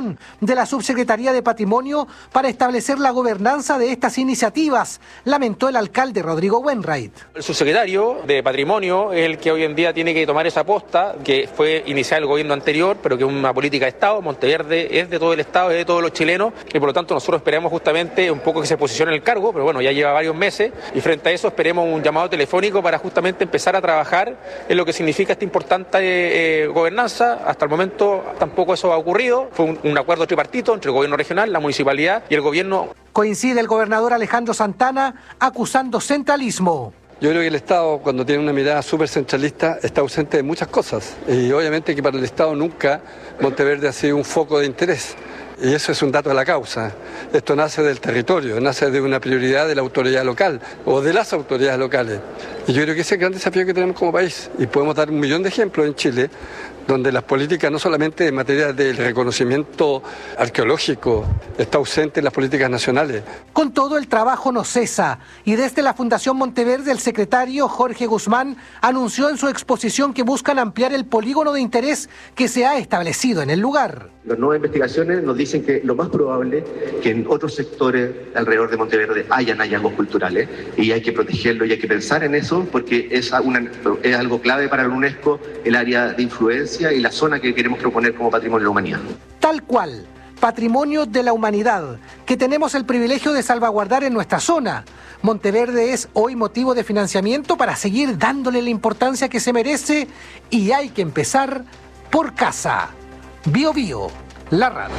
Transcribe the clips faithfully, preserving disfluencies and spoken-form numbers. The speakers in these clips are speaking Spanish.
función de la Subsecretaría de Patrimonio para establecer la gobernanza de estas iniciativas, lamentó el alcalde Rodrigo Wainwright. El subsecretario de Patrimonio es el que hoy en día tiene que tomar esa posta, que fue iniciada el gobierno anterior, pero que es una política de Estado. Monteverde es de todo el Estado, es de todos los chilenos, y por lo tanto nosotros esperamos justamente un poco que se posicione en el cargo, pero bueno, ya lleva varios meses, y frente a eso esperemos un llamado telefónico para justamente empezar a trabajar en lo que significa esta importante eh, gobernanza. Hasta el momento tampoco eso ha ocurrido. Fue un, un acuerdo tripartito entre el gobierno regional, la municipalidad y el gobierno. Coincide el gobernador Alejandro Santana acusando centralismo. Yo creo que el Estado, cuando tiene una mirada súper centralista, está ausente de muchas cosas. Y obviamente que para el Estado nunca Monteverde ha sido un foco de interés. Y eso es un dato de la causa. Esto nace del territorio, nace de una prioridad de la autoridad local o de las autoridades locales. Y yo creo que ese es el gran desafío que tenemos como país. Y podemos dar un millón de ejemplos en Chile, donde las políticas, no solamente en materia del reconocimiento arqueológico, está ausente en las políticas nacionales. Con todo, el trabajo no cesa, y desde la Fundación Monteverde el secretario Jorge Guzmán anunció en su exposición que buscan ampliar el polígono de interés que se ha establecido en el lugar. Las nuevas investigaciones nos dicen que lo más probable es que en otros sectores alrededor de Monteverde hayan hallazgos culturales, y hay que protegerlo y hay que pensar en eso porque es, una, es algo clave para la UNESCO, el área de influencia y la zona que queremos proponer como patrimonio de la humanidad. Tal cual, patrimonio de la humanidad, que tenemos el privilegio de salvaguardar en nuestra zona. Monteverde es hoy motivo de financiamiento para seguir dándole la importancia que se merece, y hay que empezar por casa. Bio Bio, la radio.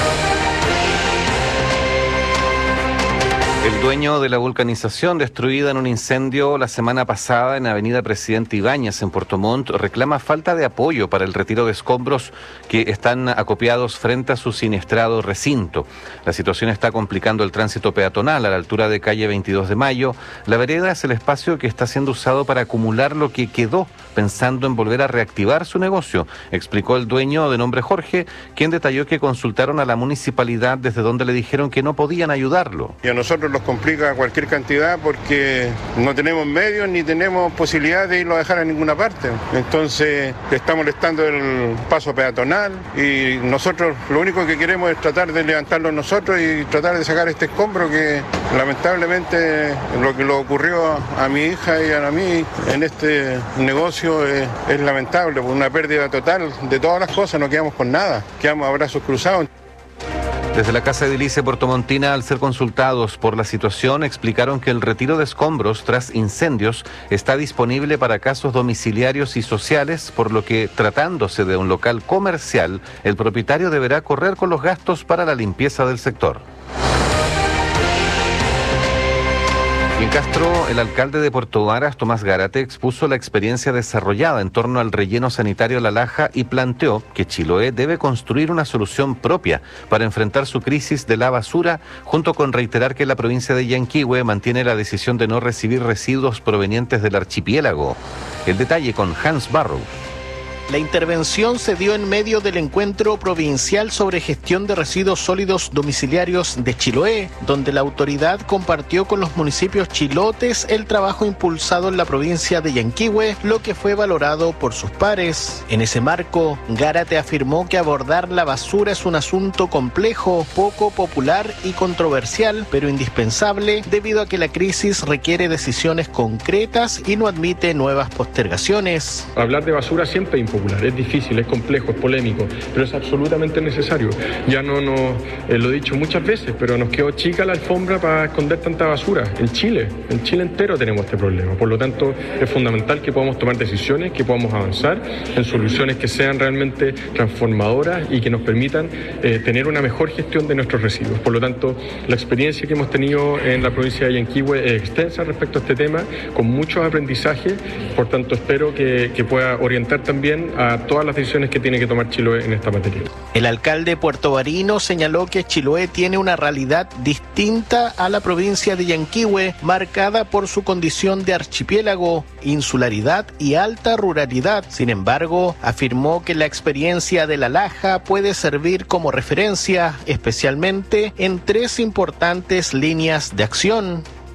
El dueño de la vulcanización destruida en un incendio la semana pasada en Avenida Presidente Ibáñez en Puerto Montt reclama falta de apoyo para el retiro de escombros que están acopiados frente a su siniestrado recinto. La situación está complicando el tránsito peatonal a la altura de calle veintidós de mayo. La vereda es el espacio que está siendo usado para acumular lo que quedó, pensando en volver a reactivar su negocio, explicó el dueño de nombre Jorge, quien detalló que consultaron a la municipalidad desde donde le dijeron que no podían ayudarlo. Y a nosotros nos complica cualquier cantidad porque no tenemos medios ni tenemos posibilidad de irlo a dejar a ninguna parte. Entonces está molestando el paso peatonal y nosotros lo único que queremos es tratar de levantarlo nosotros y tratar de sacar este escombro que lamentablemente lo que le ocurrió a mi hija y a mí en este negocio es, es lamentable, por una pérdida total de todas las cosas, no quedamos con nada, quedamos a brazos cruzados. Desde la Casa Edilicia Portomontina, al ser consultados por la situación, explicaron que el retiro de escombros tras incendios está disponible para casos domiciliarios y sociales, por lo que, tratándose de un local comercial, el propietario deberá correr con los gastos para la limpieza del sector. En Castro, el alcalde de Puerto Varas, Tomás Gárate, expuso la experiencia desarrollada en torno al relleno sanitario La Laja y planteó que Chiloé debe construir una solución propia para enfrentar su crisis de la basura, junto con reiterar que la provincia de Yanquihue mantiene la decisión de no recibir residuos provenientes del archipiélago. El detalle con Hans Barrow. La intervención se dio en medio del encuentro provincial sobre gestión de residuos sólidos domiciliarios de Chiloé, donde la autoridad compartió con los municipios chilotes el trabajo impulsado en la provincia de Yanquihue, lo que fue valorado por sus pares. En ese marco, Gárate afirmó que abordar la basura es un asunto complejo, poco popular y controversial, pero indispensable debido a que la crisis requiere decisiones concretas y no admite nuevas postergaciones. Hablar de basura siempre es impopular, es difícil, es complejo, es polémico, pero es absolutamente necesario. Ya no, no eh, lo he dicho muchas veces, pero nos quedó chica la alfombra para esconder tanta basura. En Chile, en Chile entero tenemos este problema. Por lo tanto, es fundamental que podamos tomar decisiones, que podamos avanzar en soluciones que sean realmente transformadoras y que nos permitan eh, tener una mejor gestión de nuestros residuos. Por lo tanto, la experiencia que hemos tenido en la provincia de Yanquihue es extensa respecto a este tema, con muchos aprendizajes. Por tanto, espero que, que pueda orientar también a todas las decisiones que tiene que tomar Chiloé en esta materia. El alcalde puertovarino señaló que Chiloé tiene una realidad distinta a la provincia de Yanquihue, marcada por su condición de archipiélago, insularidad y alta ruralidad. Sin embargo, afirmó que la experiencia de La Laja puede servir como referencia, especialmente en tres importantes líneas de acción.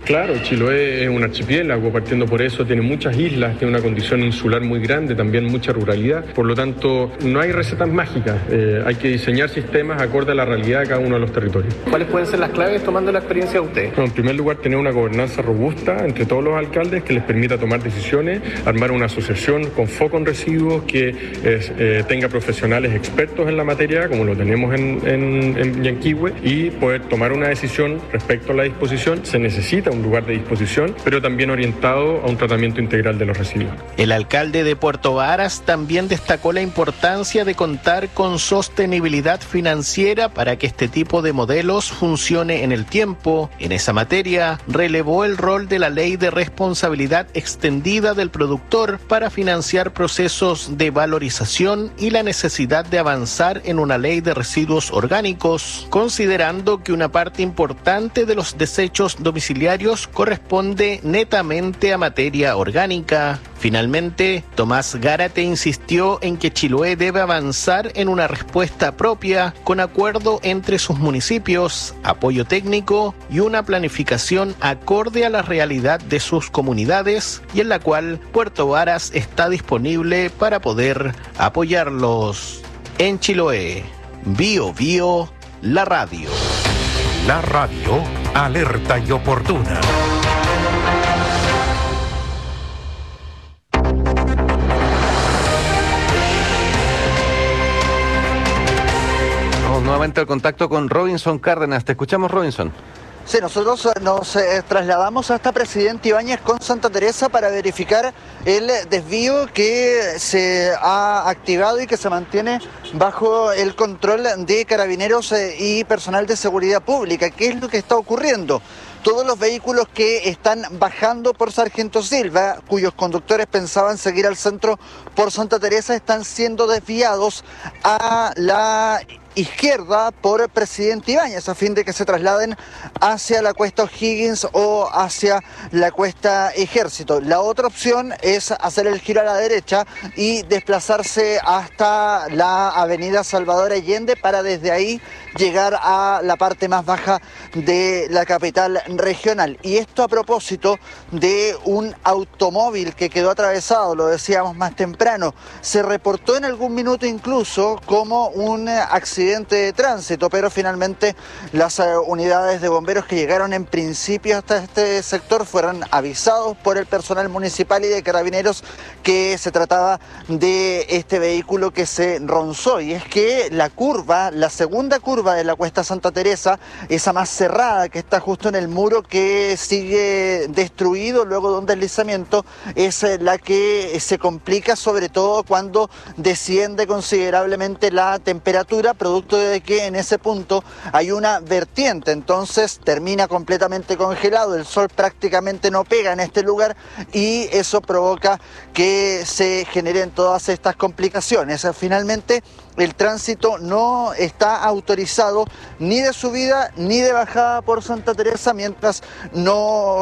Claro, Chiloé es un archipiélago, partiendo por eso, tiene muchas islas, tiene una condición insular muy grande, también mucha ruralidad. Por lo tanto, no hay recetas mágicas, eh, hay que diseñar sistemas acorde a la realidad de cada uno de los territorios. ¿Cuáles pueden ser las claves tomando la experiencia de usted? Bueno, en primer lugar, tener una gobernanza robusta entre todos los alcaldes que les permita tomar decisiones, armar una asociación con foco en residuos que es, eh, tenga profesionales expertos en la materia, como lo tenemos en, en, en Yanquihue, y poder tomar una decisión respecto a la disposición. Se necesita un lugar de disposición, pero también orientado a un tratamiento integral de los residuos. El alcalde de Puerto Varas también destacó la importancia de contar con sostenibilidad financiera para que este tipo de modelos funcione en el tiempo. En esa materia, relevó el rol de la Ley de Responsabilidad Extendida del Productor para financiar procesos de valorización y la necesidad de avanzar en una ley de residuos orgánicos, considerando que una parte importante de los desechos domiciliarios corresponde netamente a materia orgánica. Finalmente, Tomás Gárate insistió en que Chiloé debe avanzar en una respuesta propia con acuerdo entre sus municipios, apoyo técnico y una planificación acorde a la realidad de sus comunidades y en la cual Puerto Varas está disponible para poder apoyarlos. En Chiloé, Bio Bio, la radio. La radio alerta y oportuna. Vamos nuevamente al contacto con Robinson Cárdenas. Te escuchamos, Robinson. Sí, nosotros nos eh, trasladamos hasta Presidente Ibáñez con Santa Teresa para verificar el desvío que se ha activado y que se mantiene bajo el control de carabineros eh, y personal de seguridad pública. ¿Qué es lo que está ocurriendo? Todos los vehículos que están bajando por Sargento Silva, cuyos conductores pensaban seguir al centro por Santa Teresa, están siendo desviados a la izquierda por Presidente Ibáñez a fin de que se trasladen hacia la cuesta O'Higgins o hacia la cuesta Ejército. La otra opción es hacer el giro a la derecha y desplazarse hasta la avenida Salvador Allende para desde ahí llegar a la parte más baja de la capital regional. Y esto a propósito de un automóvil que quedó atravesado, lo decíamos más temprano. Se reportó en algún minuto incluso como un accidente de tránsito, pero finalmente las uh, unidades de bomberos que llegaron en principio hasta este sector fueron avisados por el personal municipal y de carabineros que se trataba de este vehículo que se ronzó. Y es que la curva, la segunda curva de la cuesta Santa Teresa, esa más cerrada que está justo en el muro que sigue destruido luego de un deslizamiento, es la que se complica sobre todo cuando desciende considerablemente la temperatura, producto de que en ese punto hay una vertiente, entonces termina completamente congelado, el sol prácticamente no pega en este lugar y eso provoca que se generen todas estas complicaciones. Finalmente, el tránsito no está autorizado ni de subida ni de bajada por Santa Teresa mientras no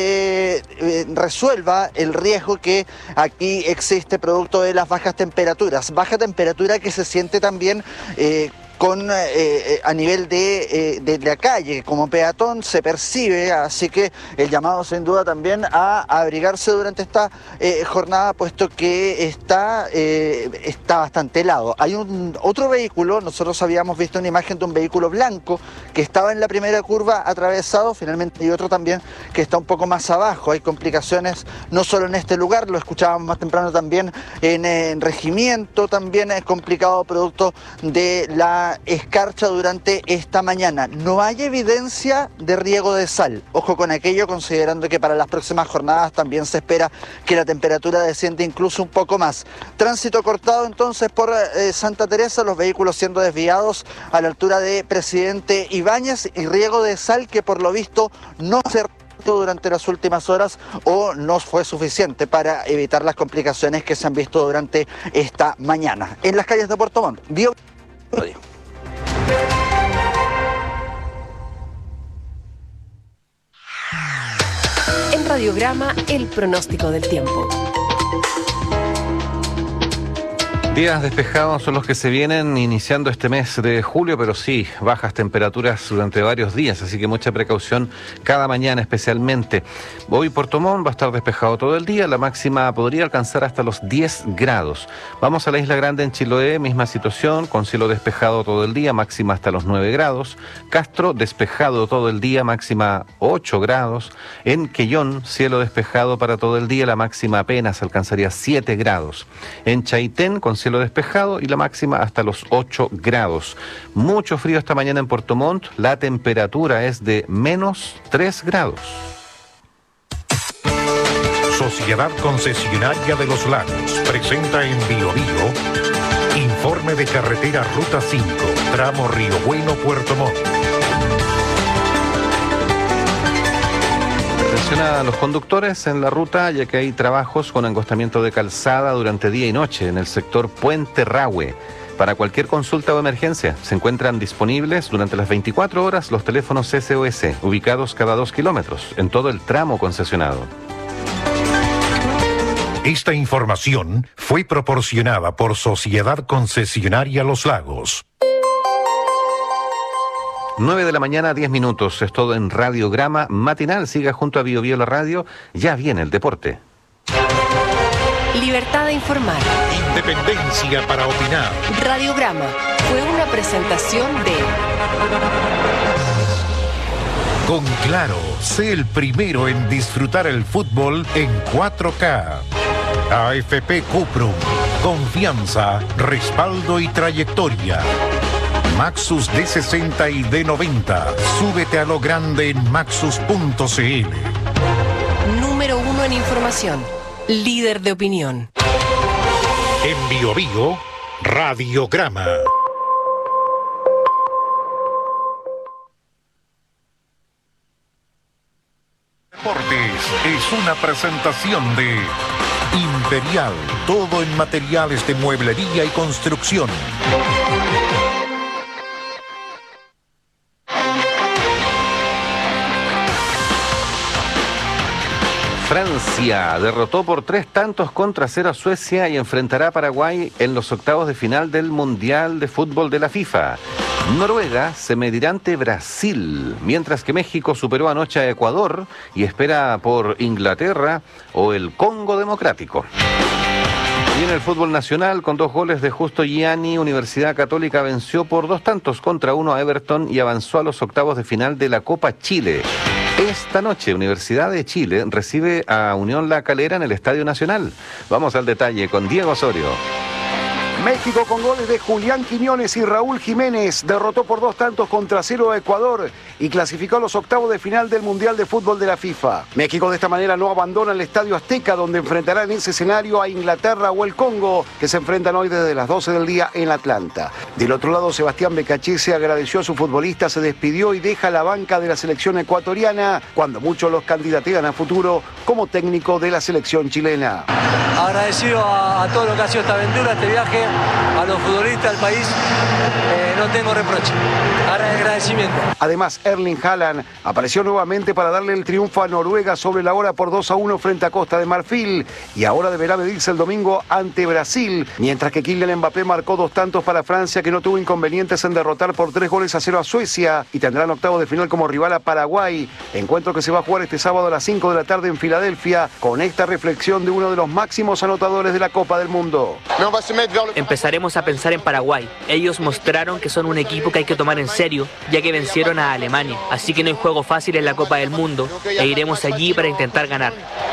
se eh, resuelva el riesgo que aquí existe producto de las bajas temperaturas. Baja temperatura que se siente también eh, con eh, a nivel de, eh, de la calle, como peatón se percibe, así que el llamado sin duda también a abrigarse durante esta eh, jornada, puesto que está, eh, está bastante helado. Hay un otro vehículo, nosotros habíamos visto una imagen de un vehículo blanco que estaba en la primera curva atravesado, finalmente hay otro también que está un poco más abajo. Hay complicaciones no solo en este lugar, lo escuchábamos más temprano también en, en Regimiento, también es complicado producto de la escarcha durante esta mañana. No hay evidencia de riego de sal. Ojo con aquello, considerando que para las próximas jornadas también se espera que la temperatura descienda incluso un poco más. Tránsito cortado entonces por eh, Santa Teresa, los vehículos siendo desviados a la altura de Presidente Ibáñez y riego de sal que por lo visto no se durante las últimas horas o no fue suficiente para evitar las complicaciones que se han visto durante esta mañana. En las calles de Puerto Montt, Bio Bio. En Radiograma, el pronóstico del tiempo. Días despejados son los que se vienen iniciando este mes de julio, pero sí, bajas temperaturas durante varios días, así que mucha precaución cada mañana especialmente. Hoy Puerto Montt va a estar despejado todo el día, la máxima podría alcanzar hasta los diez grados. Vamos a la Isla Grande en Chiloé, misma situación, con cielo despejado todo el día, máxima hasta los nueve grados. Castro, despejado todo el día, máxima ocho grados. En Quellón, cielo despejado para todo el día, la máxima apenas alcanzaría siete grados. En Chaitén, con cielo despejado y la máxima hasta los ocho grados. Mucho frío esta mañana en Puerto Montt, la temperatura es de menos tres grados. Sociedad Concesionaria de los Lagos presenta en Bio Bio informe de carretera Ruta cinco, tramo Río Bueno, Puerto Montt. Atención a los conductores en la ruta, ya que hay trabajos con angostamiento de calzada durante día y noche en el sector Puente Rahue. Para cualquier consulta o emergencia, se encuentran disponibles durante las veinticuatro horas los teléfonos S O S, ubicados cada dos kilómetros, en todo el tramo concesionado. Esta información fue proporcionada por Sociedad Concesionaria Los Lagos. nueve de la mañana, diez minutos. Es todo en Radiograma Matinal. Siga junto a Bio Bio la radio. Ya viene el deporte. Libertad de informar. Independencia para opinar. Radiograma fue una presentación de... Con Claro, sé el primero en disfrutar el fútbol en cuatro K. A F P Cuprum. Confianza, respaldo y trayectoria. Maxus D sesenta y D noventa. Súbete a lo grande en maxus punto c l. Número uno en información. Líder de opinión. En Bio Bio, Radiograma. Deportes es una presentación de Imperial, todo en materiales de mueblería y construcción. Francia derrotó por tres tantos contra cero a Suecia y enfrentará a Paraguay en los octavos de final del Mundial de Fútbol de la FIFA. Noruega se medirá ante Brasil, mientras que México superó anoche a Ecuador y espera por Inglaterra o el Congo Democrático. Y en el fútbol nacional, con dos goles de Justo Gianni, Universidad Católica venció por dos tantos contra uno a Everton y avanzó a los octavos de final de la Copa Chile. Esta noche, Universidad de Chile recibe a Unión La Calera en el Estadio Nacional. Vamos al detalle con Diego Osorio. México, con goles de Julián Quiñones y Raúl Jiménez, derrotó por dos tantos contra cero a Ecuador y clasificó a los octavos de final del Mundial de Fútbol de la FIFA. México de esta manera no abandona el Estadio Azteca, donde enfrentará en ese escenario a Inglaterra o el Congo, que se enfrentan hoy desde las doce del día en Atlanta. Del otro lado, Sebastián Becachese agradeció a su futbolista, se despidió y deja la banca de la selección ecuatoriana, cuando muchos los candidatean a futuro como técnico de la selección chilena. Agradecido a, a todo lo que ha sido esta aventura, este viaje, a los futbolistas, al país, eh, no tengo reproche. Agradecimiento. Además, Erling Haaland apareció nuevamente para darle el triunfo a Noruega sobre la hora por dos a uno frente a Costa de Marfil y ahora deberá medirse el domingo ante Brasil, mientras que Kylian Mbappé marcó dos tantos para Francia, que no tuvo inconvenientes en derrotar por tres goles a cero a Suecia y tendrán octavos de final como rival a Paraguay, encuentro que se va a jugar este sábado a las cinco de la tarde en Filadelfia, con esta reflexión de uno de los máximos anotadores de la Copa del Mundo. Empezaremos a pensar en Paraguay. Ellos mostraron que son un equipo que hay que tomar en serio, ya que vencieron a Alemania. Así que no hay juego fácil en la Copa del Mundo e iremos allí para intentar ganar.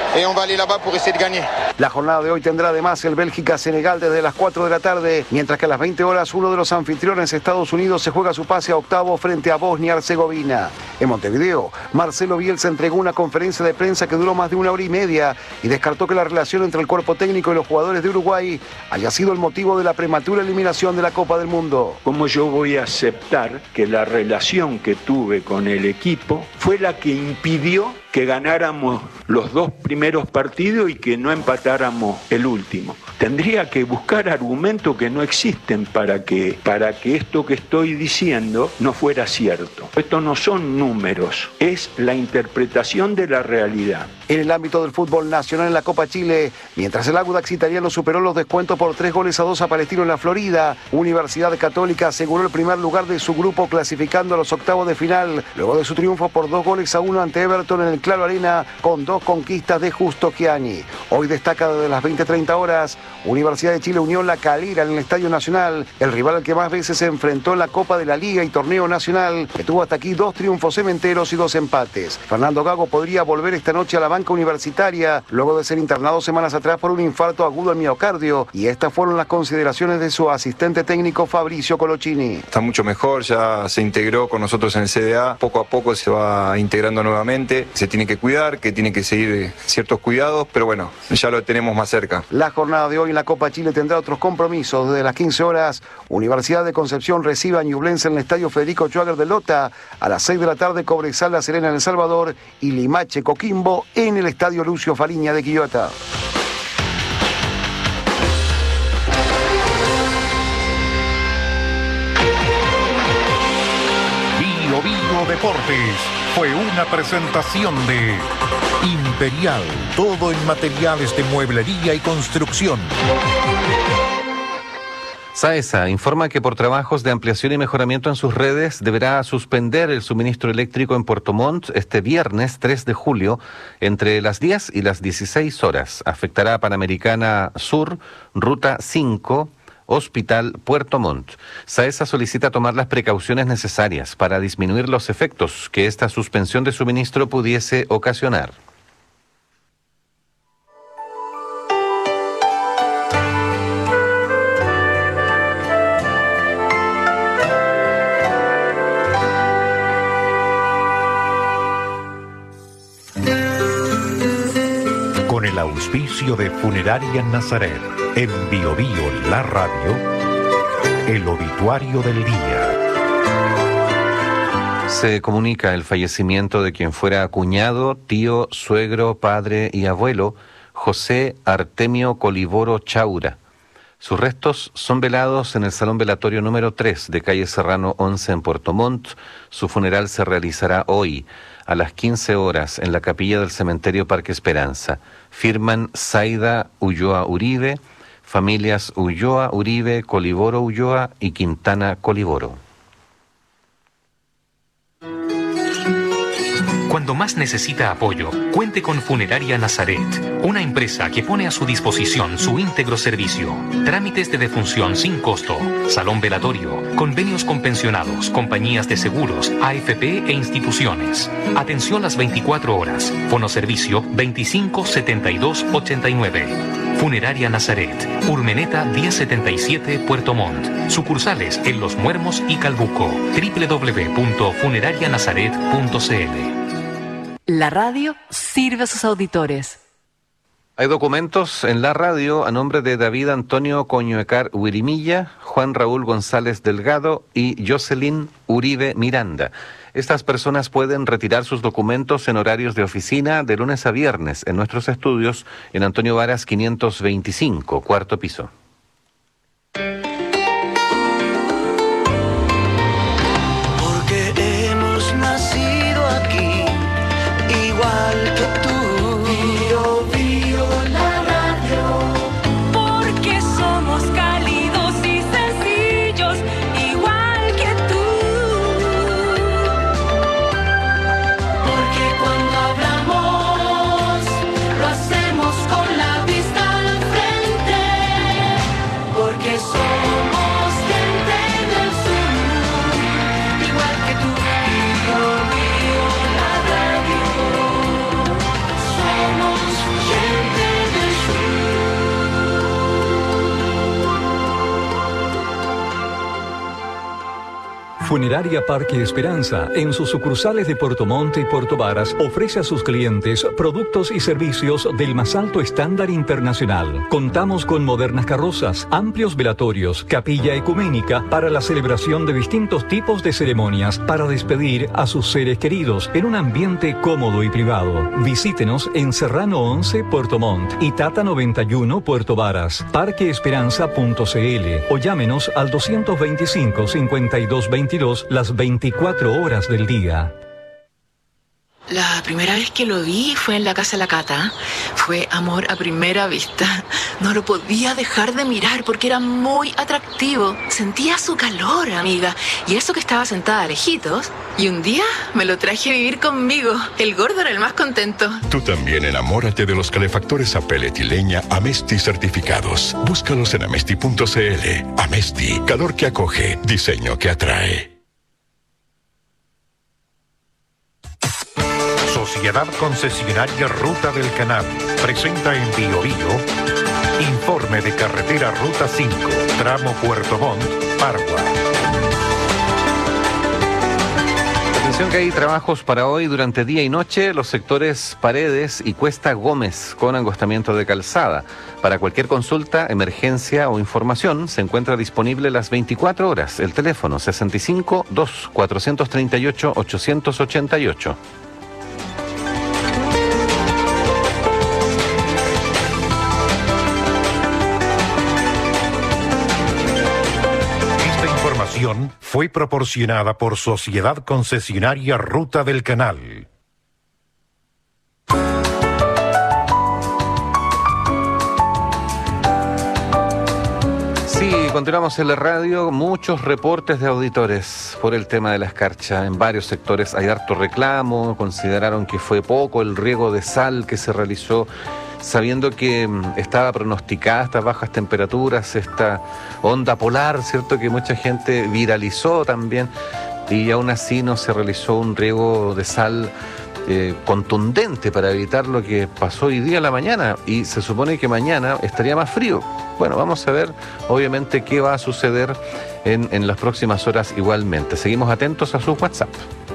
La jornada de hoy tendrá además el Bélgica-Senegal desde las cuatro de la tarde, mientras que a las veinte horas uno de los anfitriones, Estados Unidos, se juega su pase a octavo frente a Bosnia-Herzegovina. En Montevideo, Marcelo Bielsa entregó una conferencia de prensa que duró más de una hora y media y descartó que la relación entre el cuerpo técnico y los jugadores de Uruguay haya sido el motivo de la prematura eliminación de la Copa del Mundo. ¿Cómo yo voy a aceptar que la relación que tuve con el equipo fue la que impidió que ganáramos los dos primeros partidos y que no empatáramos el último. Tendría que buscar argumentos que no existen para que, para que esto que estoy diciendo no fuera cierto. Esto no son números, es la interpretación de la realidad. En el ámbito del fútbol nacional en la Copa Chile, mientras el Audax italiano superó los descuentos por tres goles a dos a Palestino en la Florida, Universidad Católica aseguró el primer lugar de su grupo clasificando a los octavos de final, luego de su triunfo por dos goles a uno ante Everton en el Claro Arena con dos conquistas de Justo Chiani. Hoy destaca desde las veinte treinta horas, Universidad de Chile Unión La Calera en el Estadio Nacional, el rival al que más veces se enfrentó en la Copa de la Liga y Torneo Nacional, que tuvo hasta aquí dos triunfos cementeros y dos empates. Fernando Gago podría volver esta noche a la banca universitaria, luego de ser internado semanas atrás por un infarto agudo al miocardio, y estas fueron las consideraciones de su asistente técnico Fabricio Colocini. Está mucho mejor, ya se integró con nosotros en el C D A, poco a poco se va integrando nuevamente, se tiene que cuidar, que tiene que seguir ciertos cuidados, pero bueno, ya lo tenemos más cerca. La jornada de hoy en la Copa Chile tendrá otros compromisos. Desde las quince horas, Universidad de Concepción recibe a Ñublense en el Estadio Federico Schwager de Lota, a las seis de la tarde Cobresal La Serena en El Salvador y Limache Coquimbo en el Estadio Lucio Fariña de Quillota. Bio Bio Deportes fue una presentación de Imperial, todo en materiales de mueblería y construcción. SAESA informa que por trabajos de ampliación y mejoramiento en sus redes deberá suspender el suministro eléctrico en Puerto Montt este viernes tres de julio entre las diez y las dieciséis horas. Afectará a Panamericana Sur, Ruta cinco, Hospital Puerto Montt. SAESA solicita tomar las precauciones necesarias para disminuir los efectos que esta suspensión de suministro pudiese ocasionar. Con el auspicio de Funeraria Nazaret, en Bio Bio La Radio, el obituario del día. Se comunica el fallecimiento de quien fuera cuñado, tío, suegro, padre y abuelo, José Artemio Coliboro Chaura. Sus restos son velados en el Salón Velatorio número tres de calle Serrano once en Puerto Montt. Su funeral se realizará hoy a las quince horas en la capilla del cementerio Parque Esperanza. Firman Zaida Ulloa Uribe, familias Ulloa Uribe, Coliboro Ulloa y Quintana Coliboro. Cuando más necesita apoyo, cuente con Funeraria Nazaret, una empresa que pone a su disposición su íntegro servicio. Trámites de defunción sin costo, salón velatorio, convenios con pensionados, compañías de seguros, A F P e instituciones. Atención las veinticuatro horas. Fonoservicio veinticinco setenta y dos ochenta y nueve. Funeraria Nazaret, Urmeneta diez setenta y siete, Puerto Montt. Sucursales en Los Muermos y Calbuco. doble u doble u doble u punto funeraria nazaret punto c l. La radio sirve a sus auditores. Hay documentos en la radio a nombre de David Antonio Coñuecar Huirimilla, Juan Raúl González Delgado y Jocelyn Uribe Miranda. Estas personas pueden retirar sus documentos en horarios de oficina de lunes a viernes en nuestros estudios en Antonio Varas quinientos veinticinco, cuarto piso. Porque hemos nacido aquí, igual que tú. Bio, bio, la radio. Porque somos cálidos y sencillos, igual que tú. Porque cuando hablamos, lo hacemos con la vista al frente. Funeraria Parque Esperanza, en sus sucursales de Puerto Montt y Puerto Varas, ofrece a sus clientes productos y servicios del más alto estándar internacional. Contamos con modernas carrozas, amplios velatorios, capilla ecuménica para la celebración de distintos tipos de ceremonias para despedir a sus seres queridos en un ambiente cómodo y privado. Visítenos en Serrano once, Puerto Montt y Tata noventa y uno, Puerto Varas. parque esperanza punto c l o llámenos al doscientos veinticinco, cincuenta y dos veintidós las veinticuatro horas del día. La primera vez que lo vi fue en la casa de la Cata. Fue amor a primera vista. No lo podía dejar de mirar porque era muy atractivo. Sentía su calor, amiga. Y eso que estaba sentada lejitos. Y un día me lo traje a vivir conmigo. El gordo era el más contento. Tú también enamórate de los calefactores a pellet y leña Amesti certificados. Búscalos en amesti punto c l. Amesti, calor que acoge, diseño que atrae. Sociedad Concesionaria Ruta del Canal presenta en Bio Bio informe de carretera Ruta cinco, tramo Puerto Montt, Pargua. Atención que hay trabajos para hoy durante día y noche, los sectores Paredes y Cuesta Gómez con angostamiento de calzada. Para cualquier consulta, emergencia o información se encuentra disponible las veinticuatro horas. El teléfono sesenta y cinco, dos, cuatrocientos treinta y ocho, ochocientos ochenta y ocho. Fue proporcionada por Sociedad Concesionaria Ruta del Canal. Sí, continuamos en la radio, muchos reportes de auditores por el tema de la escarcha. En varios sectores hay harto reclamo, consideraron que fue poco el riego de sal que se realizó, sabiendo que estaba pronosticada estas bajas temperaturas, esta onda polar, ¿cierto?, que mucha gente viralizó también, y aún así no se realizó un riego de sal eh, contundente para evitar lo que pasó hoy día a la mañana, y se supone que mañana estaría más frío. Bueno, vamos a ver obviamente qué va a suceder en, en las próximas horas igualmente. Seguimos atentos a sus WhatsApp.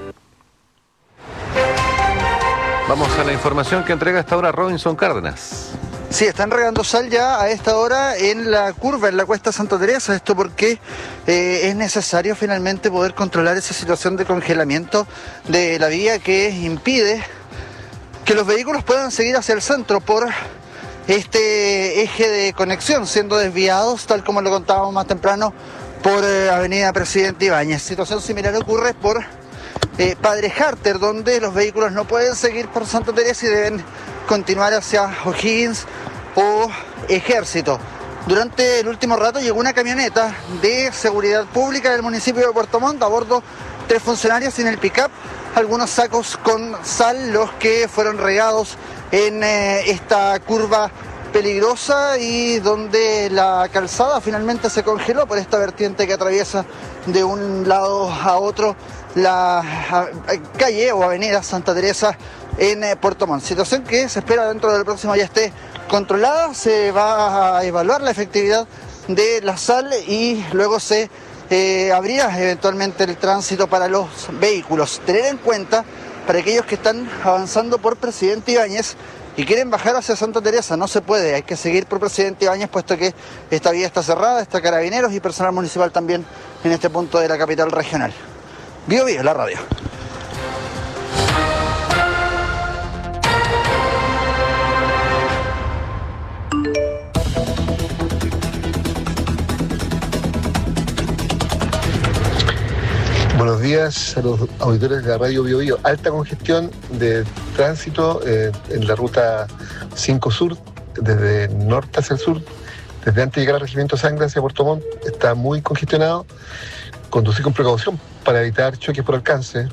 Vamos a la información que entrega hasta ahora Robinson Cárdenas. Sí, están regando sal ya a esta hora en la curva, en la cuesta Santa Teresa. Esto porque eh, es necesario finalmente poder controlar esa situación de congelamiento de la vía que impide que los vehículos puedan seguir hacia el centro por este eje de conexión, siendo desviados, tal como lo contábamos más temprano, por eh, Avenida Presidente Ibáñez. Situación similar ocurre por Eh, Padre Harter, donde los vehículos no pueden seguir por Santa Teresa y deben continuar hacia O'Higgins o Ejército. Durante el último rato llegó una camioneta de seguridad pública del municipio de Puerto Montt, a bordo tres funcionarios y en el pick-up algunos sacos con sal, los que fueron regados en eh, esta curva peligrosa y donde la calzada finalmente se congeló por esta vertiente que atraviesa de un lado a otro la calle o avenida Santa Teresa en Puerto Montt. Situación que se espera dentro del próximo ya esté controlada. Se va a evaluar la efectividad de la sal y luego se eh, abrirá eventualmente el tránsito para los vehículos. Tener en cuenta para aquellos que están avanzando por Presidente Ibáñez y quieren bajar hacia Santa Teresa, no se puede, hay que seguir por Presidente Ibáñez, puesto que esta vía está cerrada, está carabineros y personal municipal también en este punto de la capital regional. Bio Bio, la radio. Buenos días a los auditores de la radio Bio Bio. Alta congestión de tránsito eh, en la ruta cinco Sur, desde norte hacia el sur, desde antes de llegar al Regimiento Sangre hacia Puerto Montt, está muy congestionado. Conducir con precaución para evitar choques por alcance.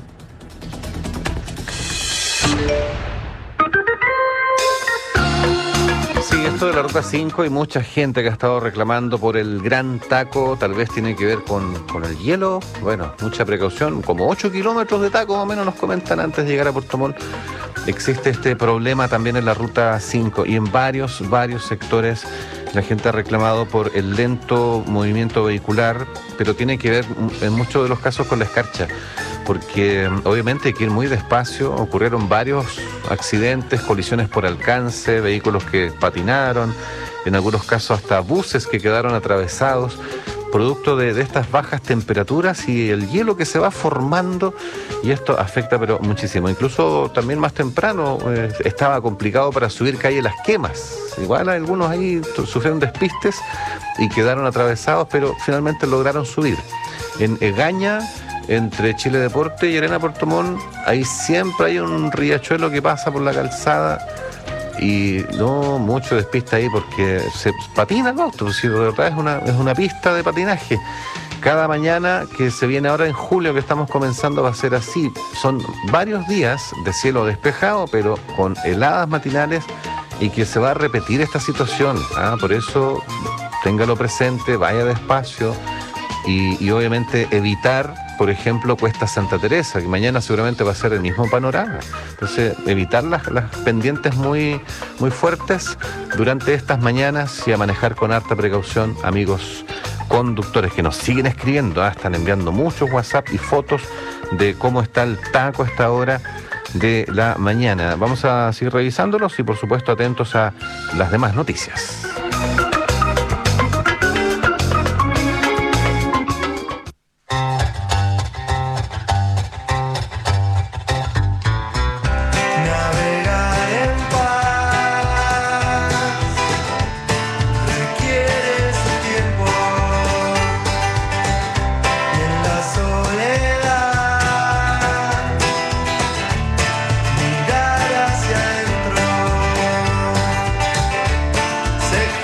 Sí, esto de la ruta cinco, hay mucha gente que ha estado reclamando por el gran taco, tal vez tiene que ver con, con el hielo. Bueno, mucha precaución, como ocho kilómetros de taco más o menos nos comentan antes de llegar a Puerto Montt. Existe este problema también en la ruta cinco y en varios, varios sectores La gente ha reclamado por el lento movimiento vehicular, pero tiene que ver en muchos de los casos con la escarcha, porque obviamente hay que ir muy despacio. Ocurrieron varios accidentes, colisiones por alcance, vehículos que patinaron, en algunos casos hasta buses que quedaron atravesados, producto de, de estas bajas temperaturas y el hielo que se va formando, y esto afecta pero muchísimo. Incluso también más temprano eh, estaba complicado para subir calle Las Quemas. Igual algunos ahí sufrieron despistes y quedaron atravesados, pero finalmente lograron subir. En Egaña, entre Chile Deporte y Arena Puerto Montt, ahí siempre hay un riachuelo que pasa por la calzada y no mucho despista ahí porque se patina el auto, si de verdad es una, es una pista de patinaje. Cada mañana que se viene ahora en julio, que estamos comenzando, va a ser así. Son varios días de cielo despejado, pero con heladas matinales, y que se va a repetir esta situación, ¿ah? Por eso téngalo presente, vaya despacio y, y obviamente evitar, por ejemplo, Cuesta Santa Teresa, que mañana seguramente va a ser el mismo panorama. Entonces, evitar las, las pendientes muy, muy fuertes durante estas mañanas y a manejar con harta precaución, amigos conductores que nos siguen escribiendo, ¿ah? Están enviando muchos WhatsApp y fotos de cómo está el taco a esta hora de la mañana. Vamos a seguir revisándolos y, por supuesto, atentos a las demás noticias. Se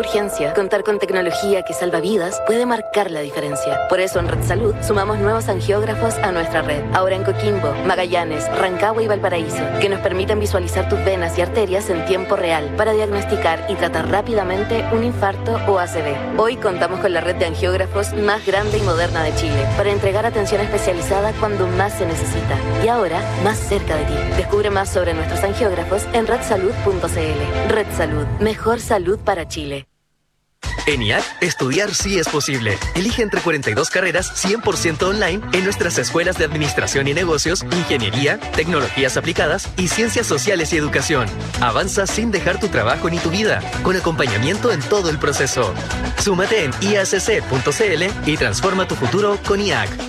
emergencia, contar con tecnología que salva vidas puede marcar la diferencia. Por eso en Red Salud sumamos nuevos angiógrafos a nuestra red. Ahora en Coquimbo, Magallanes, Rancagua y Valparaíso, que nos permiten visualizar tus venas y arterias en tiempo real para diagnosticar y tratar rápidamente un infarto o A C V. Hoy contamos con la red de angiógrafos más grande y moderna de Chile para entregar atención especializada cuando más se necesita. Y ahora, más cerca de ti. Descubre más sobre nuestros angiógrafos en red salud punto c l. Red Salud. Mejor salud para Chile. En I A C, estudiar sí es posible. Elige entre cuarenta y dos carreras cien por ciento online en nuestras escuelas de Administración y Negocios, Ingeniería, Tecnologías Aplicadas y Ciencias Sociales y Educación. Avanza sin dejar tu trabajo ni tu vida, con acompañamiento en todo el proceso. Súmate en i a c c punto c l y transforma tu futuro con I A C.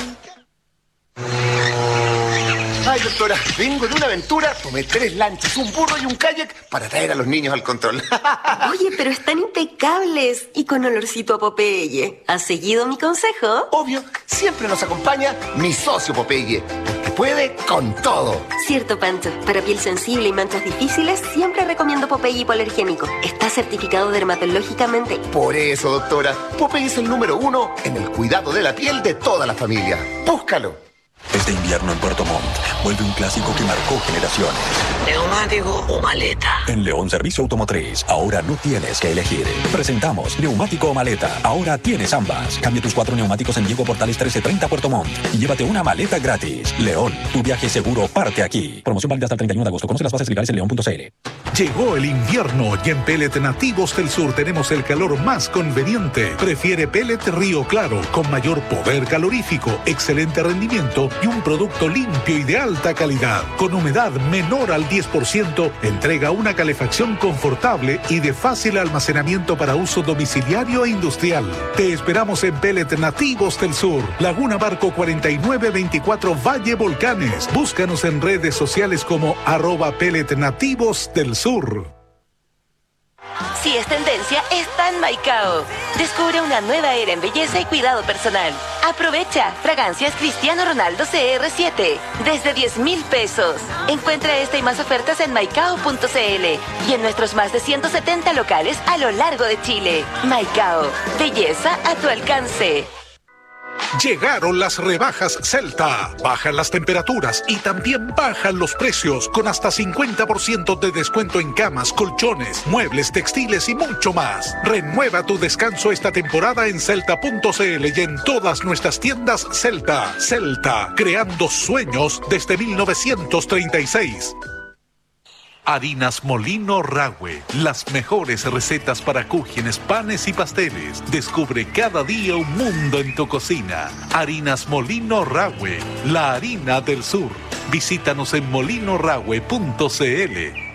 Ay, doctora, vengo de una aventura, tomé tres lanchas, un burro y un kayak para traer a los niños al control. Oye, pero están impecables y con olorcito a Popeye. ¿Has seguido mi consejo? Obvio, siempre nos acompaña mi socio Popeye, porque puede con todo. Cierto, Pancho. Para piel sensible y manchas difíciles, siempre recomiendo Popeye hipoalergénico. Está certificado dermatológicamente. Por eso, doctora, Popeye es el número uno en el cuidado de la piel de toda la familia. Búscalo. Este invierno en Puerto Montt vuelve un clásico que marcó generaciones. ¿Neumático o maleta? En León Servicio Automotriz, ahora no tienes que elegir. Presentamos neumático o maleta. Ahora tienes ambas. Cambia tus cuatro neumáticos en Diego Portales trece treinta Puerto Montt y llévate una maleta gratis. León, tu viaje seguro parte aquí. Promoción válida hasta el treinta y uno de agosto. Conoce las bases legales en león punto c l. Llegó el invierno y en Pellet Nativos del Sur tenemos el calor más conveniente. Prefiere Pellet Río Claro, con mayor poder calorífico, excelente rendimiento y un producto limpio y de alta calidad. Con humedad menor al diez por ciento, entrega una calefacción confortable y de fácil almacenamiento para uso domiciliario e industrial. Te esperamos en Pellet Nativos del Sur, Laguna Barco cuarenta y nueve veinticuatro Valle Volcanes. Búscanos en redes sociales como arroba Pellet Nativos del Sur. Si es tendencia, está en Maicao. Descubre una nueva era en belleza y cuidado personal. Aprovecha fragancias Cristiano Ronaldo C R siete desde diez mil pesos. Encuentra esta y más ofertas en maicao punto c l y en nuestros más de ciento setenta locales a lo largo de Chile. Maicao, belleza a tu alcance. Llegaron las rebajas Celta. Bajan las temperaturas y también bajan los precios con hasta cincuenta por ciento de descuento en camas, colchones, muebles, textiles y mucho más. Renueva tu descanso esta temporada en celta punto c l y en todas nuestras tiendas Celta. Celta, creando sueños desde mil novecientos treinta y seis. Harinas Molino Rahue, las mejores recetas para cúgenes, panes y pasteles. Descubre cada día un mundo en tu cocina. Harinas Molino Rahue, la harina del sur. Visítanos en molino rahue punto c l.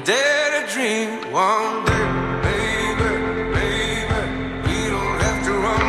One day, baby, baby, we don't have to run.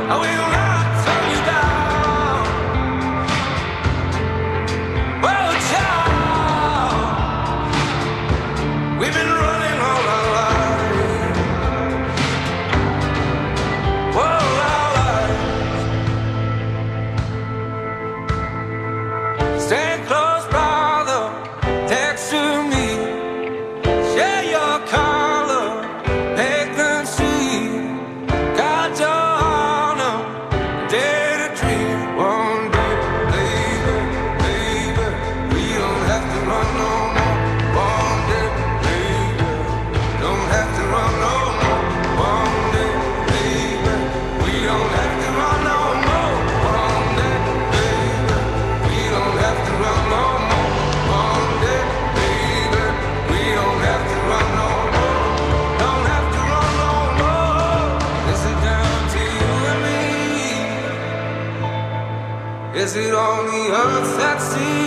Is it only us that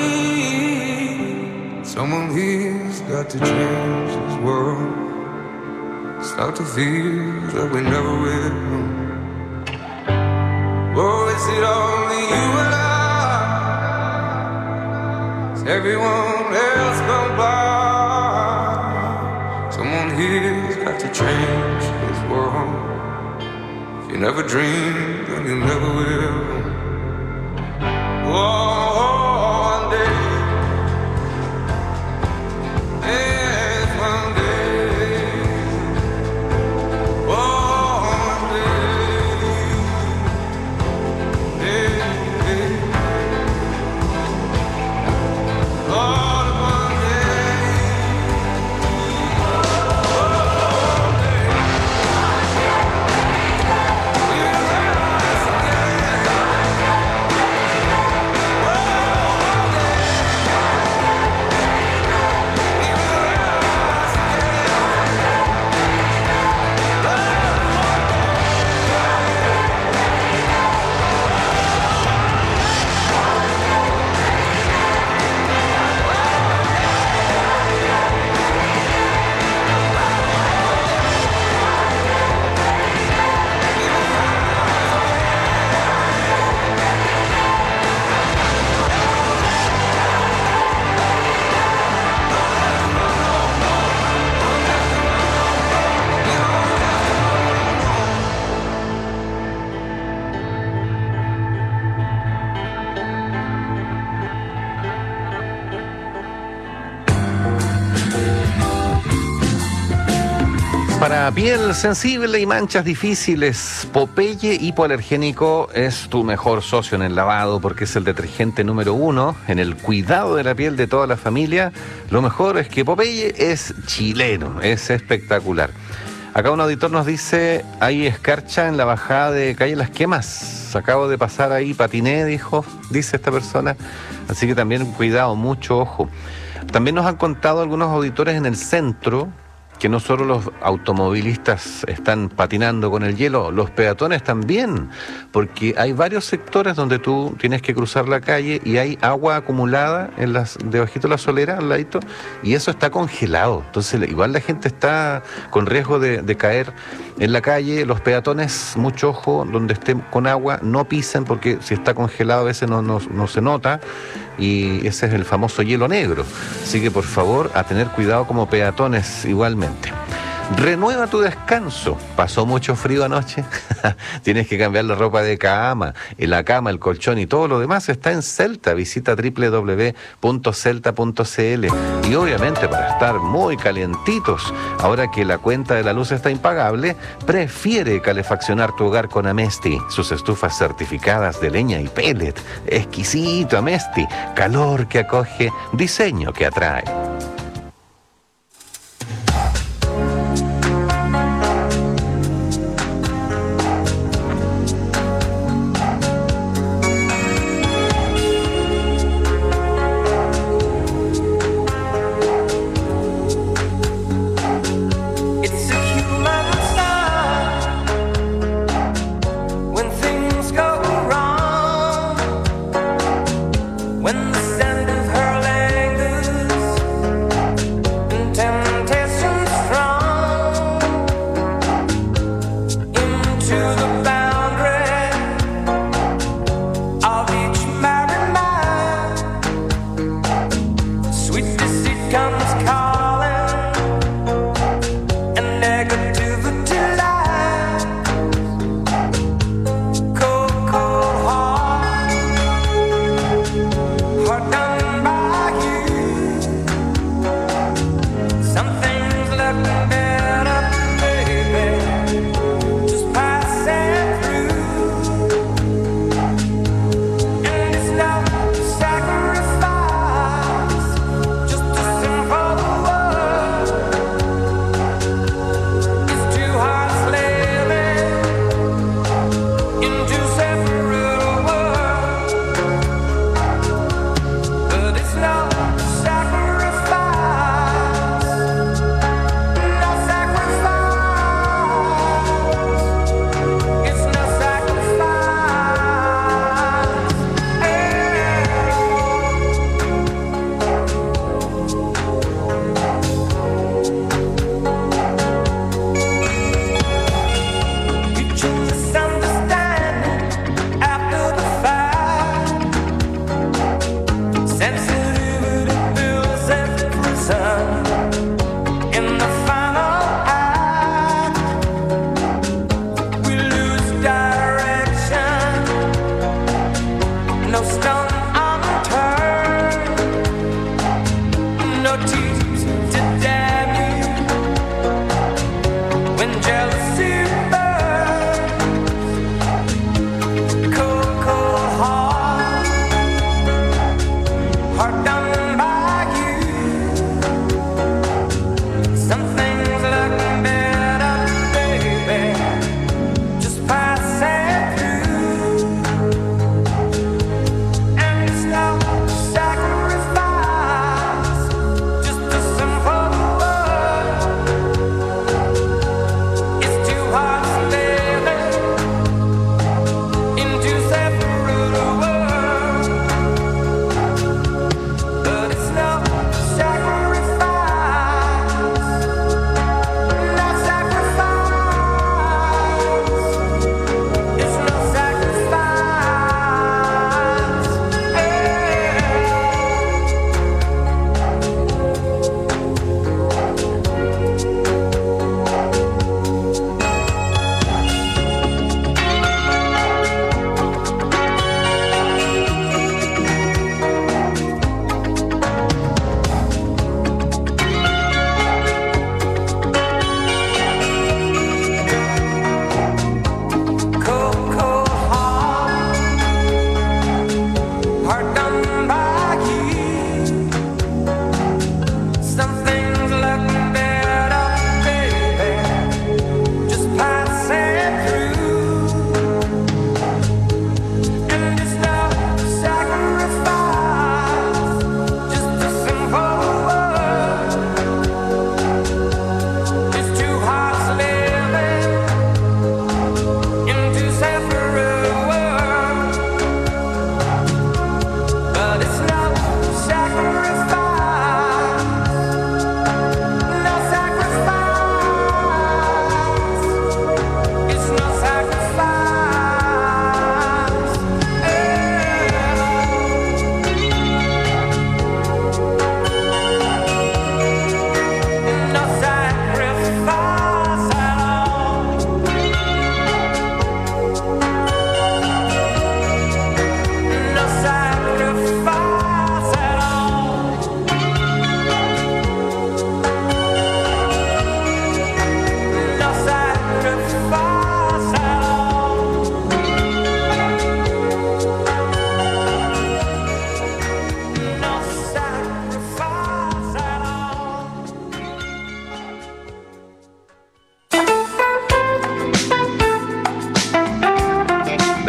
see? Someone here's got to change this world. Start to feel that we never will. Oh, is it only you and I? Is everyone else gone by? Someone here's got to change this world. If you never dream, then you never will. Oh, one day, yes, one day, oh, one day, yeah, yeah. Oh, one day, one day, we'll rise again. Para piel sensible y manchas difíciles, Popeye Hipoalergénico es tu mejor socio en el lavado porque es el detergente número uno en el cuidado de la piel de toda la familia. Lo mejor es que Popeye es chileno, es espectacular. Acá un auditor nos dice, hay escarcha en la bajada de calle Las Quemas. Acabo de pasar ahí, patiné, dijo, dice esta persona. Así que también cuidado, mucho ojo. También nos han contado algunos auditores en el centro que no solo los automovilistas están patinando con el hielo, los peatones también, porque hay varios sectores donde tú tienes que cruzar la calle y hay agua acumulada en las debajito de la solera, al ladito, y eso está congelado. Entonces igual la gente está con riesgo de, de caer en la calle. Los peatones, mucho ojo, donde esté con agua, no pisen, porque si está congelado a veces no, no, no se nota, y ese es el famoso hielo negro. Así que por favor, a tener cuidado como peatones igualmente. Renueva tu descanso. ¿Pasó mucho frío anoche? Tienes que cambiar la ropa de cama. La cama, el colchón y todo lo demás está en Celta. Visita doble u doble u doble u punto celta punto c l. Y obviamente para estar muy calientitos, ahora que la cuenta de la luz está impagable, prefiere calefaccionar tu hogar con Amesti. Sus estufas certificadas de leña y pellet. Exquisito Amesti. Calor que acoge, diseño que atrae. When the sand is hurling loose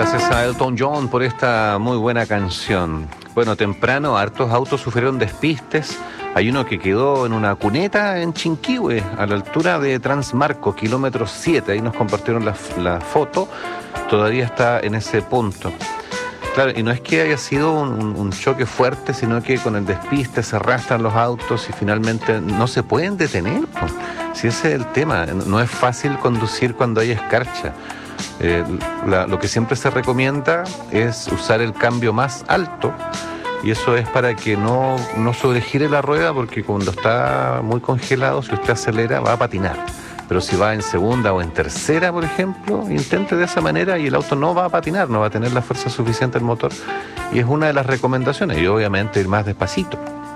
Gracias a Elton John por esta muy buena canción. Bueno, temprano hartos autos sufrieron despistes. Hay uno que quedó en una cuneta en Chinquihue, a la altura de Transmarco, kilómetro siete. Ahí nos compartieron la, la foto. Todavía está en ese punto. Claro, y no es que haya sido un, un choque fuerte, sino que con el despiste se arrastran los autos y finalmente no se pueden detener. Pues. Si ese es el tema, no es fácil conducir cuando hay escarcha. Eh, la, lo que siempre se recomienda es usar el cambio más alto, y eso es para que no, no sobregire la rueda, porque cuando está muy congelado, si usted acelera, va a patinar. Pero si va en segunda o en tercera, por ejemplo, intente de esa manera y el auto no va a patinar, no va a tener la fuerza suficiente el motor. Y es una de las recomendaciones, y obviamente ir más despacito.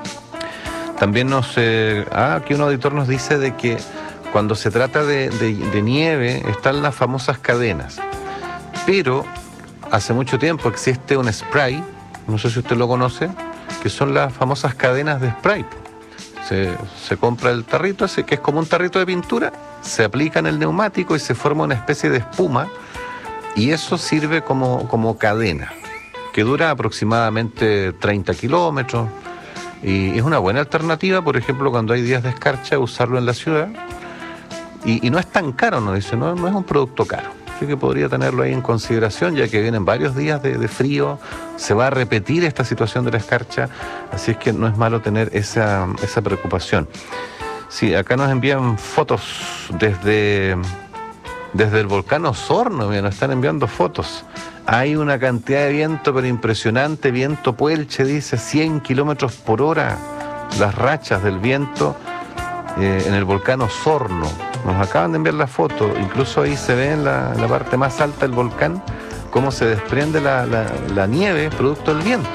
También nos... Eh, ah, aquí un auditor nos dice de que cuando se trata de, de, de nieve están las famosas cadenas. Pero hace mucho tiempo existe un spray, no sé si usted lo conoce, que son las famosas cadenas de spray. Se, se compra el tarrito ese, que es como un tarrito de pintura, se aplica en el neumático y se forma una especie de espuma, y eso sirve como, como cadena, que dura aproximadamente treinta kilómetros, y es una buena alternativa, por ejemplo, cuando hay días de escarcha, usarlo en la ciudad, y, y no es tan caro, no dice, no, no es un producto caro. Así que podría tenerlo ahí en consideración, ya que vienen varios días de, de frío, se va a repetir esta situación de la escarcha, así es que no es malo tener esa, esa preocupación. Sí, acá nos envían fotos desde, desde el volcán Osorno, mira, nos están enviando fotos. Hay una cantidad de viento, pero impresionante, viento Puelche, dice, cien kilómetros por hora, las rachas del viento eh, en el volcán Osorno. Nos acaban de enviar la foto, incluso ahí se ve en la, en la parte más alta del volcán cómo se desprende la, la, la nieve producto del viento.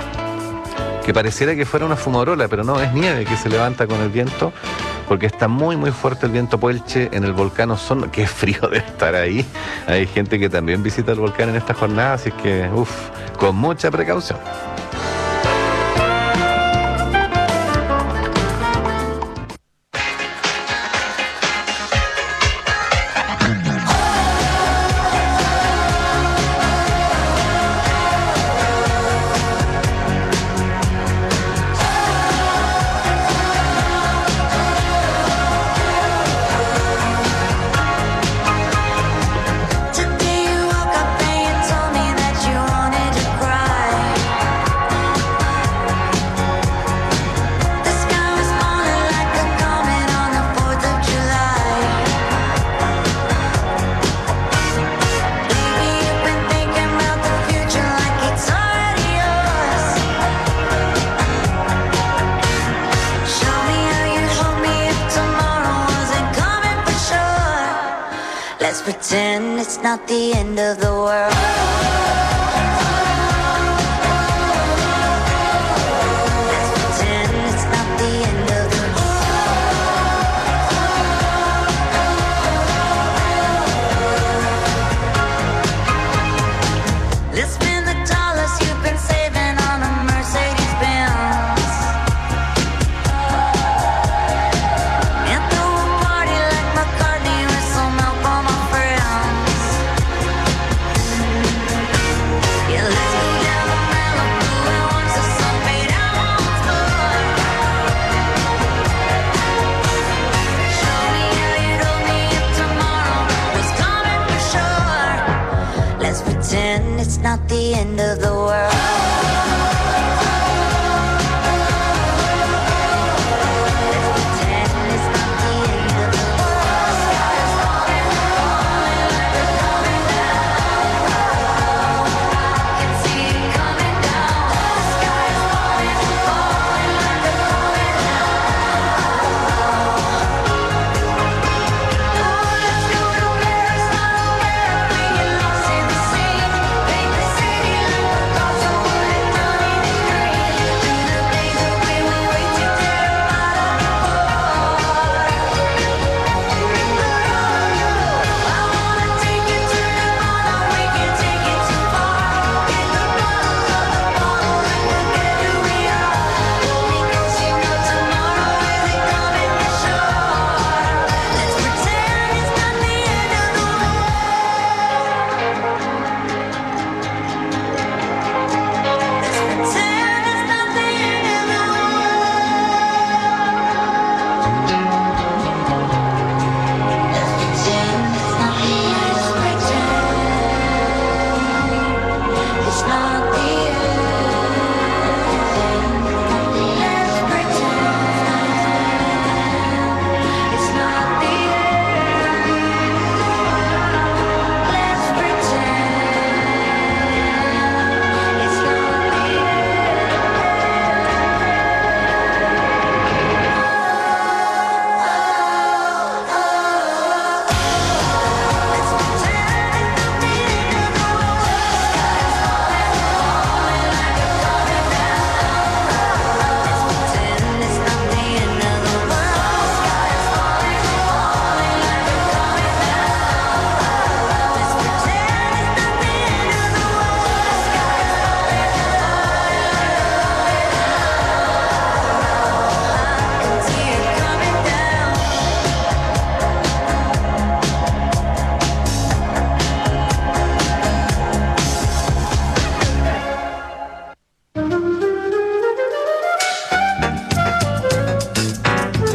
Que pareciera que fuera una fumarola, pero no, es nieve que se levanta con el viento, porque está muy muy fuerte el viento Puelche en el volcán Osorno. Qué frío de estar ahí. Hay gente que también visita el volcán en esta jornada, así que, uff, con mucha precaución. Let's pretend it's not the end of the world. Let's pretend it's not the end of the world. Let's spend the dollars you've been saving on a Mercedes Benz. And throw a party like McCartney with some help on my friends. Yeah, let's go down to Malibu and watch the sun fade out on the floor. Show me how you'd hold me if tomorrow was coming for sure. Let's pretend it's not the end of the world. Let's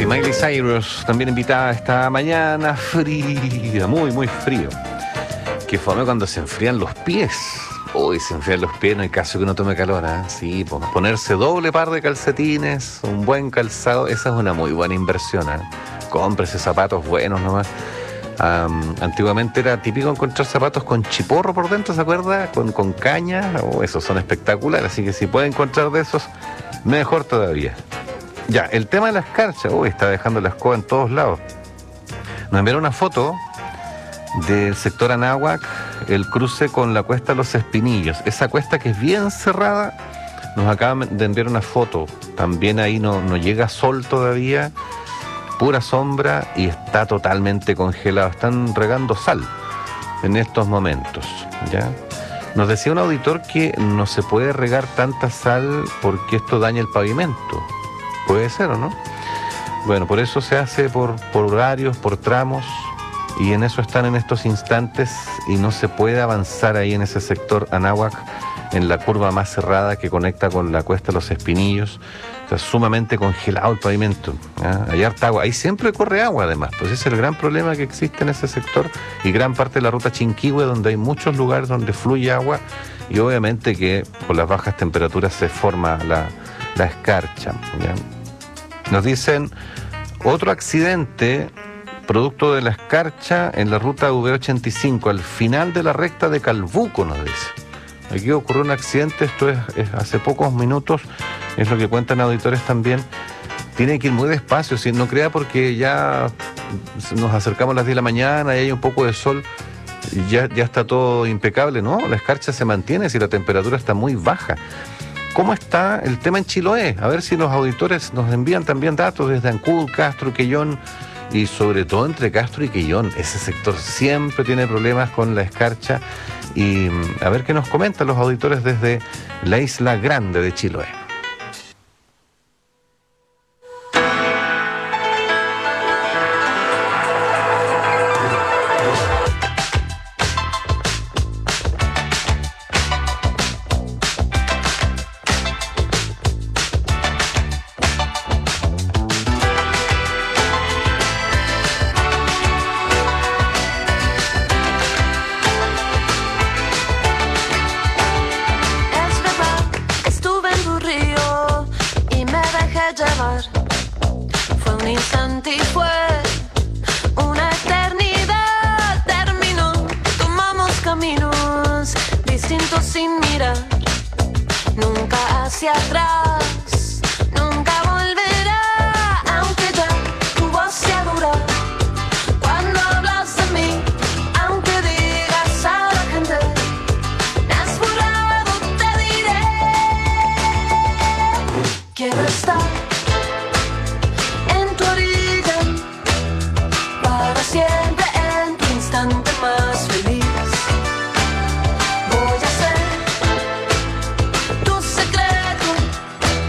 Miley Cyrus, también invitada esta mañana, fría, muy, muy frío. Que fome cuando se enfrían los pies. Uy, se enfrían los pies, no hay caso que uno tome calor, ¿eh? Sí, pues, ponerse doble par de calcetines, un buen calzado, esa es una muy buena inversión, ¿eh? Cómprese zapatos buenos nomás. Um, antiguamente era típico encontrar zapatos con chiporro por dentro, ¿se acuerda? Con, con caña, oh, esos son espectaculares, así que si puede encontrar de esos, mejor todavía. Ya, el tema de las escarcha, uy, está dejando la escoba en todos lados. Nos enviaron una foto del sector Anáhuac, el cruce con la cuesta Los Espinillos, esa cuesta que es bien cerrada. Nos acaban de enviar una foto, también ahí no, no llega sol todavía, pura sombra y está totalmente congelado. Están regando sal en estos momentos, ¿ya? Nos decía un auditor que no se puede regar tanta sal porque esto daña el pavimento. Puede ser, ¿o no? Bueno, por eso se hace por, por horarios, por tramos, y en eso están en estos instantes y no se puede avanzar ahí en ese sector Anáhuac, en la curva más cerrada que conecta con la cuesta Los Espinillos. Está sumamente congelado el pavimento, ¿eh? Hay harta agua, ahí siempre corre agua además, pues ese es el gran problema que existe en ese sector y gran parte de la ruta Chinquihue, donde hay muchos lugares donde fluye agua y obviamente que por las bajas temperaturas se forma la, la escarcha, ¿ya? Nos dicen otro accidente producto de la escarcha en la ruta V ochenta y cinco, al final de la recta de Calbuco, nos dice. Aquí ocurrió un accidente, esto es, es hace pocos minutos, es lo que cuentan auditores también. Tiene que ir muy despacio, si no crea porque ya nos acercamos a las diez de la mañana y hay un poco de sol, y ya, ya está todo impecable, ¿no? La escarcha se mantiene si la temperatura está muy baja. ¿Cómo está el tema en Chiloé? A ver si los auditores nos envían también datos desde Ancud, Castro, Quellón, y sobre todo entre Castro y Quellón. Ese sector siempre tiene problemas con la escarcha. Y a ver qué nos comentan los auditores desde la Isla Grande de Chiloé. Tu secreto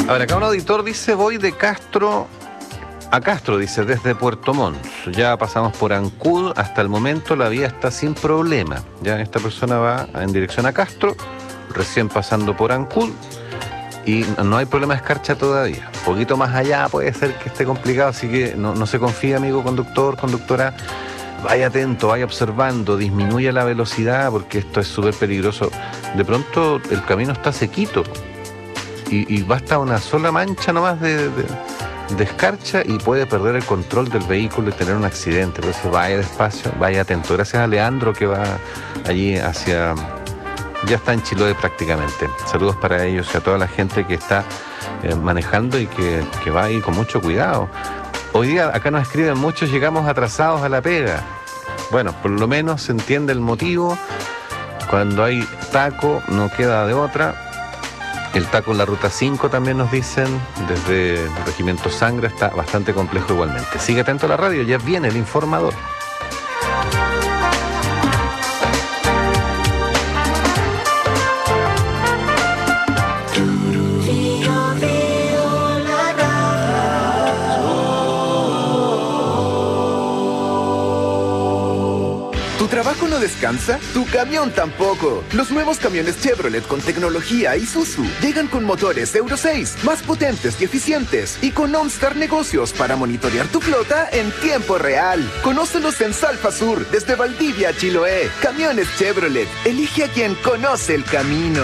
A ver, acá un auditor dice, voy de Castro a Castro, dice, desde Puerto Montt. Ya pasamos por Ancud, hasta el momento la vía está sin problema. Ya esta persona va en dirección a Castro, recién pasando por Ancud, y no hay problema de escarcha todavía. Un poquito más allá puede ser que esté complicado, así que no, no se confíe, amigo conductor, conductora. Vaya atento, vaya observando, disminuya la velocidad, porque esto es súper peligroso. De pronto el camino está sequito y, y basta una sola mancha nomás de, de, de escarcha y puede perder el control del vehículo y tener un accidente. Por eso vaya despacio, vaya atento. Gracias a Leandro que va allí hacia... Ya está en Chiloé prácticamente. Saludos para ellos y a toda la gente que está eh, manejando y que, que va ahí con mucho cuidado. Hoy día acá nos escriben muchos, llegamos atrasados a la pega. Bueno, por lo menos se entiende el motivo. Cuando hay taco no queda de otra. El taco en la ruta cinco también nos dicen, desde el Regimiento Sangre está bastante complejo igualmente. Sigue atento a la radio, ya viene el informador. ¿Tu trabajo no descansa? Tu camión tampoco. Los nuevos camiones Chevrolet con tecnología Isuzu llegan con motores Euro seis, más potentes y eficientes, y con OnStar Negocios para monitorear tu flota en tiempo real. Conócelos en Salfa Sur, desde Valdivia a Chiloé. Camiones Chevrolet. Elige a quien conoce el camino.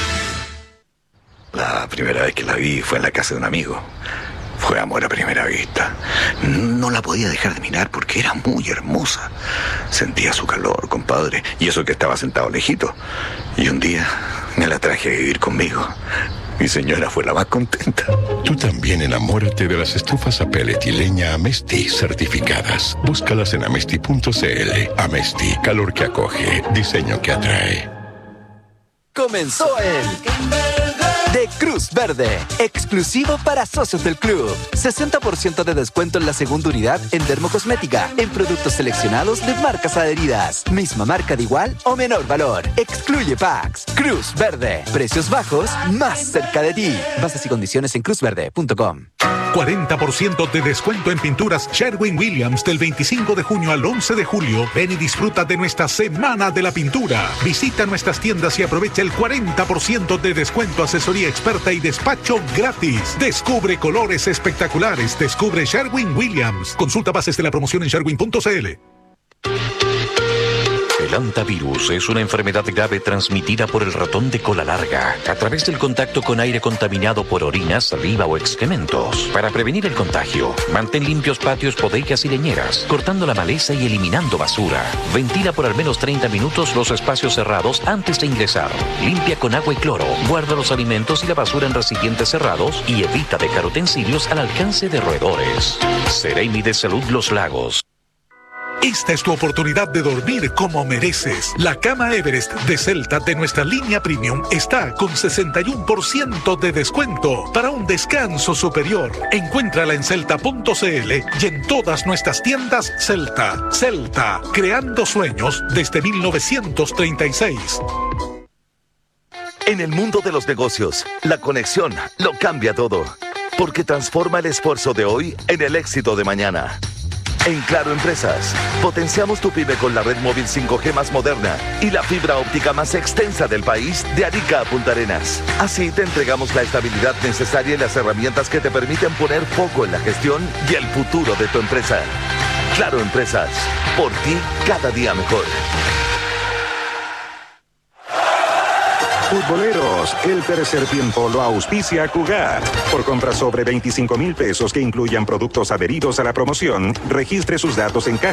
La primera vez que la vi fue en la casa de un amigo. Fue amor a primera vista. No la podía dejar de mirar porque era muy hermosa. Sentía su calor, compadre, y eso que estaba sentado lejito. Y un día me la traje a vivir conmigo. Mi señora fue la más contenta. Tú también enamórate de las estufas a pellet y leña Amesti certificadas. Búscalas en amesti punto cl. Amesti, calor que acoge, diseño que atrae. Comenzó el de Cruz Verde, exclusivo para socios del club. sesenta por ciento de descuento en la segunda unidad en dermocosmética, en productos seleccionados de marcas adheridas. Misma marca de igual o menor valor. Excluye packs. Cruz Verde. Precios bajos, más cerca de ti. Bases y condiciones en cruz verde punto com. cuarenta por ciento de descuento en pinturas Sherwin-Williams del veinticinco de junio al once de julio. Ven y disfruta de nuestra Semana de la Pintura. Visita nuestras tiendas y aprovecha el cuarenta por ciento de descuento, asesoría experta y despacho gratis. Descubre colores espectaculares. Descubre Sherwin-Williams. Consulta bases de la promoción en sherwin punto cl. El hantavirus es una enfermedad grave transmitida por el ratón de cola larga a través del contacto con aire contaminado por orina, saliva o excrementos. Para prevenir el contagio, mantén limpios patios, bodegas y leñeras, cortando la maleza y eliminando basura. Ventila por al menos treinta minutos los espacios cerrados antes de ingresar. Limpia con agua y cloro. Guarda los alimentos y la basura en recipientes cerrados y evita dejar utensilios al alcance de roedores. Seremi de Salud Los Lagos. Esta es tu oportunidad de dormir como mereces. La cama Everest de Celta de nuestra línea Premium está con sesenta y uno por ciento de descuento para un descanso superior. Encuéntrala en celta punto cl y en todas nuestras tiendas Celta. Celta, creando sueños desde mil novecientos treinta y seis. En el mundo de los negocios, la conexión lo cambia todo, porque transforma el esfuerzo de hoy en el éxito de mañana. En Claro Empresas, potenciamos tu pyme con la red móvil cinco G más moderna y la fibra óptica más extensa del país, de Arica a Punta Arenas. Así te entregamos la estabilidad necesaria y las herramientas que te permiten poner foco en la gestión y el futuro de tu empresa. Claro Empresas, por ti cada día mejor. Futboleros, el tercer tiempo lo auspicia Cugar. Por compras sobre veinticinco mil pesos que incluyan productos adheridos a la promoción, registre sus datos en caja